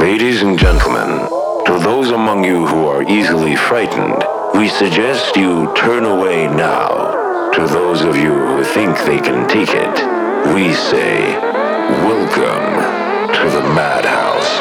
Ladies and gentlemen, to those among you who are easily frightened, we suggest you turn away now. To those of you who think they can take it, we say, welcome to the Madhouse.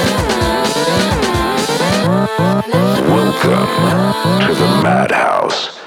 Welcome to the Madhouse.